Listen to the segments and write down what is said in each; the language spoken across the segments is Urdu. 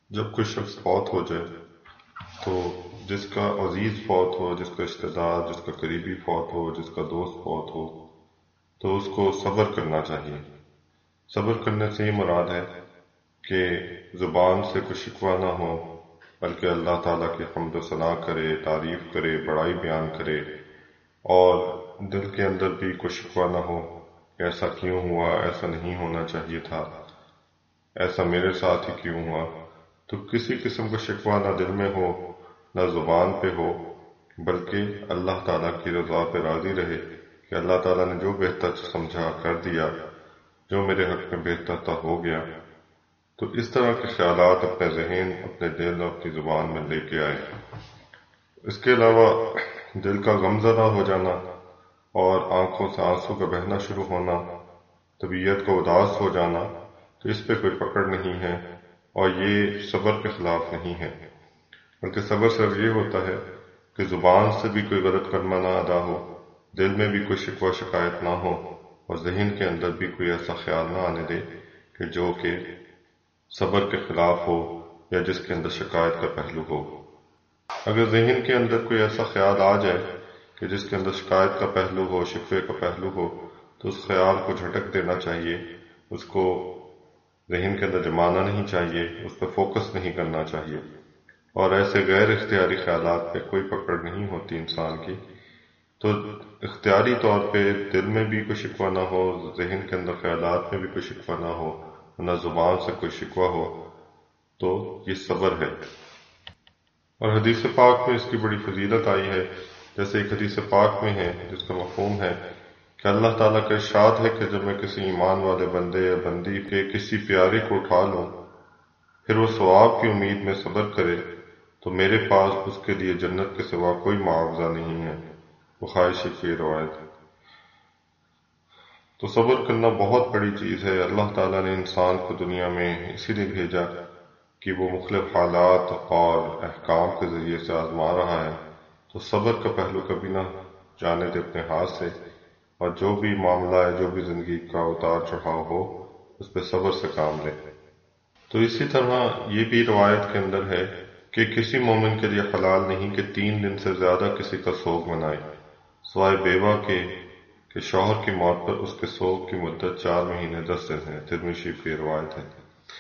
جب کوئی شخص فوت ہو جائے تو جس کا عزیز فوت ہو، جس کا رشتہ دار، جس کا قریبی فوت ہو، جس کا دوست فوت ہو، تو اس کو صبر کرنا چاہیے۔ صبر کرنے سے یہ مراد ہے کہ زبان سے کوئی شکوہ نہ ہو، بلکہ اللہ تعالیٰ کی حمد و ثنا کرے، تعریف کرے، بڑائی بیان کرے، اور دل کے اندر بھی کوئی شکوہ نہ ہو کہ ایسا کیوں ہوا، ایسا نہیں ہونا چاہیے تھا، ایسا میرے ساتھ ہی کیوں ہوا۔ تو کسی قسم کا شکوہ نہ دل میں ہو، نہ زبان پہ ہو، بلکہ اللہ تعالیٰ کی رضا پہ راضی رہے کہ اللہ تعالیٰ نے جو بہتر سمجھا کر دیا، جو میرے حق میں بہتر تھا ہو گیا۔ تو اس طرح کے خیالات اپنے ذہن، اپنے دل اور اپنی زبان میں لے کے آئے۔ اس کے علاوہ دل کا غمزدہ ہو جانا اور آنکھوں سے آنسو کا بہنا شروع ہونا، طبیعت کو اداس ہو جانا، تو اس پہ کوئی پکڑ نہیں ہے اور یہ صبر کے خلاف نہیں ہے، بلکہ صبر صرف یہ ہوتا ہے کہ زبان سے بھی کوئی غلط کلمہ نہ ادا ہو، دل میں بھی کوئی شکوہ شکایت نہ ہو، اور ذہن کے اندر بھی کوئی ایسا خیال نہ آنے دے کہ جو کہ صبر کے خلاف ہو یا جس کے اندر شکایت کا پہلو ہو۔ اگر ذہن کے اندر کوئی ایسا خیال آ جائے کہ جس کے اندر شکایت کا پہلو ہو، شکوے کا پہلو ہو، تو اس خیال کو جھٹک دینا چاہیے، اس کو ذہن کے اندر جمانا نہیں چاہیے، اس پہ فوکس نہیں کرنا چاہیے، اور ایسے غیر اختیاری خیالات پہ کوئی پکڑ نہیں ہوتی انسان کی۔ تو اختیاری طور پہ دل میں بھی کوئی شکوہ نہ ہو، ذہن کے اندر خیالات میں بھی کوئی شکوہ نہ ہو، نہ زبان سے کوئی شکوہ ہو، تو یہ صبر ہے۔ اور حدیث پاک میں اس کی بڑی فضیلت آئی ہے، جیسے ایک حدیث پاک میں ہے جس کا مفہوم ہے کہ اللہ تعالیٰ کا ارشاد ہے کہ جب میں کسی ایمان والے بندے یا بندی کے کسی پیارے کو اٹھا لوں، پھر وہ ثواب کی امید میں صبر کرے، تو میرے پاس اس کے لیے جنت کے سوا کوئی معاوضہ نہیں ہے۔ بخاری شریف کی روایت۔ تو صبر کرنا بہت بڑی چیز ہے۔ اللہ تعالیٰ نے انسان کو دنیا میں اسی لیے بھیجا کہ وہ مختلف حالات اور احکام کے ذریعے سے آزما رہا ہے، تو صبر کا پہلو کبھی نہ جانے دے اپنے ہاتھ سے، اور جو بھی معاملہ ہے، جو بھی زندگی کا اتار چڑھاؤ ہو، اس پہ صبر سے کام لے۔ تو اسی طرح یہ بھی روایت کے اندر ہے کہ کسی مومن کے لیے حلال نہیں کہ 3 دن سے زیادہ کسی کا سوگ منائے، سوائے بیوہ کے کہ شوہر کی موت پر اس کے سوگ کی مدت 4 مہینے 10 دن ہے۔ ترمذی شریف کی روایت ہے۔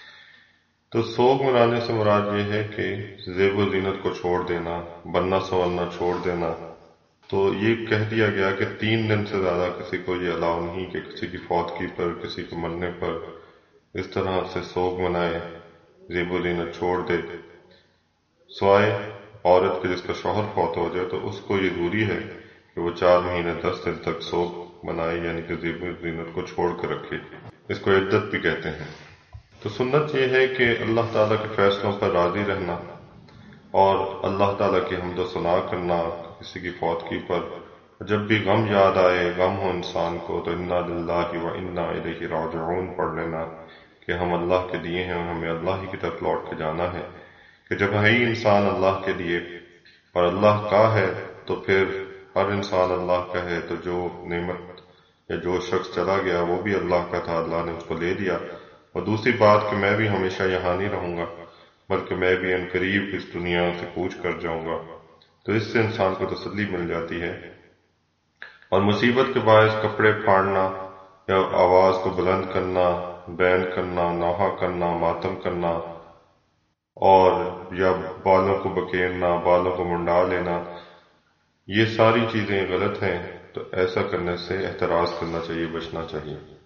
تو سوگ منانے سے مراد یہ ہے کہ زیب و زینت کو چھوڑ دینا، بننا سنورنا چھوڑ دینا۔ تو یہ کہہ دیا گیا کہ 3 دن سے زیادہ کسی کو یہ الاؤ نہیں کہ کسی کی فوتگی پر، کسی کے مرنے پر اس طرح سے سوگ منائے، زیب و زینت چھوڑ دے، سوائے عورت کے جس کا شوہر فوت ہو جائے، تو اس کو یہ ضروری ہے کہ وہ 4 مہینے 10 دن تک سوگ منائے، یعنی کہ زیب و زینت کو چھوڑ کر رکھے۔ اس کو عدت بھی کہتے ہیں۔ تو سنت یہ ہے کہ اللہ تعالیٰ کے فیصلوں پر راضی رہنا اور اللہ تعالیٰ کی حمد و ثنا کرنا کسی کی فوتگی پر۔ جب بھی غم یاد آئے، غم ہو انسان کو، تو انا للہ و انا الیہ راجعون پڑھ لینا کہ ہم اللہ کے لیے ہیں اور ہمیں اللہ ہی کی طرف لوٹ کے جانا ہے۔ کہ جب ہے ہی انسان اللہ کے لیے اور اللہ کا ہے، تو پھر ہر انسان اللہ کا ہے، تو جو نعمت یا جو شخص چلا گیا وہ بھی اللہ کا تھا، اللہ نے اس کو لے لیا۔ اور دوسری بات کہ میں بھی ہمیشہ یہاں نہیں رہوں گا، بلکہ میں بھی ان قریب اس دنیا سے کوچ کر جاؤں گا۔ تو اس سے انسان کو تسلی مل جاتی ہے۔ اور مصیبت کے باعث کپڑے پھاڑنا یا آواز کو بلند کرنا، بین کرنا، نوحہ کرنا، ماتم کرنا، اور یا بالوں کو بکیرنا، بالوں کو منڈا لینا، یہ ساری چیزیں غلط ہیں۔ تو ایسا کرنے سے احتراز کرنا چاہیے، بچنا چاہیے۔